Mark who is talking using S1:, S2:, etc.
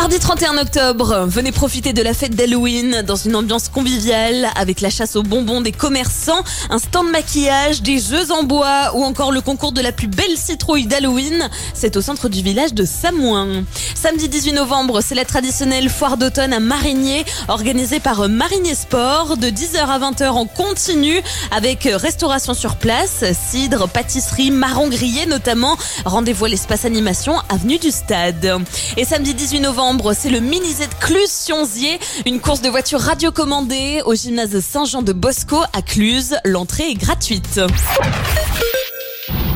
S1: Mardi 31 octobre, venez profiter de la fête d'Halloween dans une ambiance conviviale avec la chasse aux bonbons des commerçants, un stand de maquillage, des jeux en bois ou encore le concours de la plus belle citrouille d'Halloween. C'est au centre du village de Samoin. Samedi 18 novembre, c'est la traditionnelle foire d'automne à Marigné organisée par Marigné Sport de 10h à 20h en continu avec restauration sur place, cidre, pâtisserie, marrons grillés notamment. Rendez-vous à l'espace animation avenue du Stade. Et samedi 18 novembre, c'est le Mini-Z Cluse-Sionzier, une course de voitures radiocommandée au gymnase Saint-Jean de Bosco à Cluse. L'entrée est gratuite.